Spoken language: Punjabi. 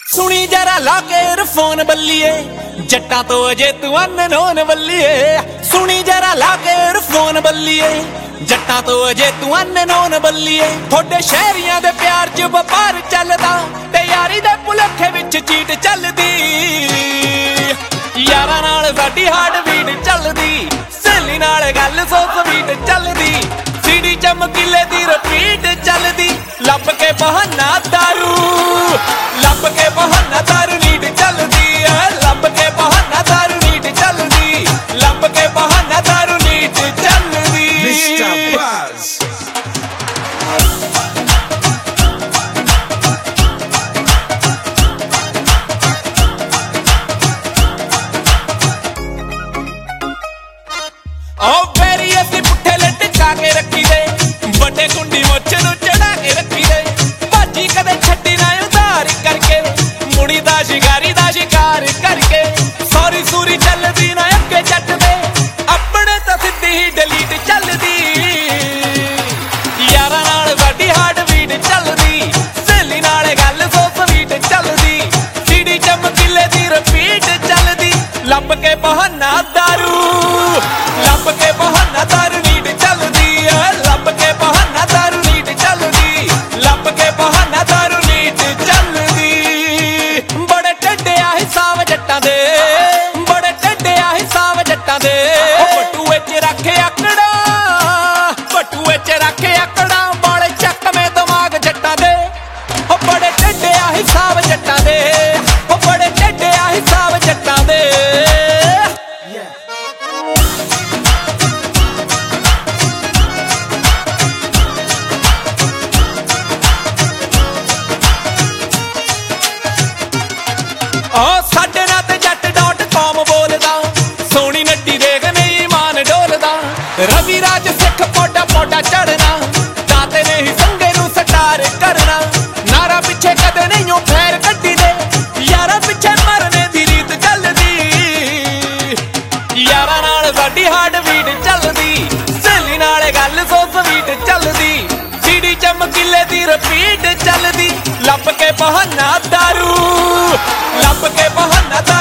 ਸੁਣੀ ਜਰਾ ਲਾ ਕੇ ਈਅਰਫੋਨ ਬੱਲੀਏ, ਜੱਟਾਂ ਤੋਂ ਅਜੇ ਤੂੰ ਅਨਨੋਨ ਬੱਲੀਏ। ਸੁਣੀ ਜਰਾ ਲਾ ਕੇ ਈਅਰਫੋਨ ਬੱਲੀਏ, ਜੱਟਾਂ ਤੋਂ ਅਜੇ ਤੂੰ ਅਨਨੋਨ ਬੱਲੀਏ। ਤੁਹਾਡੇ ਸ਼ਹਿਰੀਆਂ ਦੇ ਪਿਆਰ 'ਚ ਵਪਾਰ ਚੱਲਦਾ, ਤੇ ਯਾਰੀ ਦੇ ਭੁਲੇਖੇ ਵਿੱਚ ਚੀਟ ਚੱਲਦੀ। ਯਾਰਾਂ ਨਾਲ ਸਾਡੀ ਹਾਰਟ ਬੀਟ ਚੱਲਦੀ, ਸਹੇਲੀ ਨਾਲ ਗੱਲ ਸੋ ਸਵੀਟ ਚੱਲਦੀ। ਸੀਡੀ ਚਮਕੀਲੇ ਦੀ ਰਿਪੀਟ ਚੱਲਦੀ, ਲੱਭ ਕੇ ਬਹਾਨਾ ਦਾਰੂ, ਲੱਭ ਕੇ ਬਹਾਨਾ ਦਾਰੂ ਨੀਟ ਚੱਲਦੀ ਐ। ਲੱਭ ਕੇ ਬਹਾਨਾ ਦਾਰੂ ਨੀਟ ਚੱਲਦੀ, ਲੱਭ ਕੇ ਬਹਾਨਾ ਦਾਰੂ ਨੀਟ ਚੱਲਦੀ। Mr. Buzz. ਓ ਬੇਰੀ ਅਸੀਂ ਪੁੱਠੇ ਲਟਕਾ ਕੇ ਰੱਖੀ ਦੇ, ਵੱਡੇ ਕੁੰਡੀ ਮੁੱਛ ਨੂੰ ਚੜਾ ਕੇ ਰੱਖੀ ਦੇ। ਭਾਜੀ ਕਦੇ ਛੱਡੀ ਨਾ ਉਧਾਰ ਕਰਕੇ, ਮੁੜੀ ਦਾ ਸ਼ਿਕਾਰੀ ਦਾ ਸ਼ਿਕਾਰ ਕਰਕੇ। ਸੌਰੀ ਸੂਰੀ ਚੱਲਦੀ ਨਾ ਅੱਗੇ ਜੱਟ ਦੇ, ਆਪਣੇ ਤਾਂ ਸਿੱਧੀ ਹੀ ਡਿਲੀਟ ਚੱਲਦੀ। ਯਾਰਾਂ ਨਾਲ ਸਾਡੀ ਹਾਰਟ ਬੀਟ ਚੱਲਦੀ, ਸਹੇਲੀ ਨਾਲ ਗੱਲ ਸੋ ਸਵੀਟ ਚੱਲਦੀ। ਸੀਡੀ ਚਮਕੀਲੇ ਦੀ ਰਿਪੀਟ ਚੱਲਦੀ, ਲੱਭ ਕੇ ਬਹਾਨਾ ਦਾਰੂ, ਲੱਭ ਕੇ ਬਹਾਨਾ ਦਾਰੂ ਨੀਟ ਚੱਲਦੀ ਐ। ਲੱਭ ਕੇ ਬਹਾਨਾ ਦਾਰੂ ਨੀਟ ਚੱਲਦੀ, ਲੱਭ ਕੇ ਬਹਾਨਾ ਦਾਰੂ ਨੀਟ ਚੱਲਦੀ। ਬੜੇ ਟੱਡੇ ਆ ਹਿਸਾਬ ਜੱਟਾਂ ਦੇ, ਬੜੇ ਟੱਡੇ ਆ ਹਿਸਾਬ ਜੱਟਾਂ ਦੇ। ਬਟੂਏ 'ਚ ਰੱਖੇ ਆਕੜਾ, ਬਟੂਏ 'ਚ ਰੱਖੇ ਆਕੜਾ, ਬਾਲੇ ਚੱਕਵੇਂ ਦਿਮਾਗ ਜੱਟਾਂ ਦੇ। ਬੜੇ ਟੱਡੇ ਆ ਹਿਸਾਬ ਜੱਟਾਂ ਦੇ, ਬੜੇ ਟੱਡੇ ਆ ਹਿਸਾਬ ਜੱਟਾਂ ਦੇ। ਸਾਡੇ ਨਾਲ ਤੇ jat.com ਬੋਲਦਾ, ਸੋਹਣੀ ਨੱਡੀ ਦੇਖ ਨਹੀਂ ਮਾਨ ਡੋਲਦਾ। ਰਵੀ ਰਾਜ ਸਿੱਖ ਪੋਡਾ ਪੋਡਾ ਚੜਨਾ, ਦਾਤੇ ਨੇ ਹੀ ਸੰਗੇ ਨੂੰ ਸਟਾਰ ਕਰਨਾ। ਨਾਰਾ ਪਿੱਛੇ ਕਦੇ ਨਹੀਂ ਉਹ ਫੈਰ ਕੱਢੀ ਦੇ, ਯਾਰਾਂ ਪਿੱਛੇ ਮਰਨੇ ਦੀ ਰੀਤ ਚੱਲਦੀ। ਯਾਰਾਂ ਨਾਲ ਸਾਡੀ ਹਾਰਟ ਬੀਟ ਚੱਲਦੀ, ਸਹੇਲੀ ਨਾਲ ਗੱਲ ਸੋ ਸਵੀਟ ਚੱਲਦੀ। ਸੀਡੀ ਚਮਕੀਲੇ ਦੀ ਰਿਪੀਟ ਚੱਲਦੀ, ਲੱਭ ਕੇ ਬਹਾਨਾ ਦਾਰੂ, ਲੱਭ ਕੇ ਬਹਾਨਾ ਦਾਰੂ।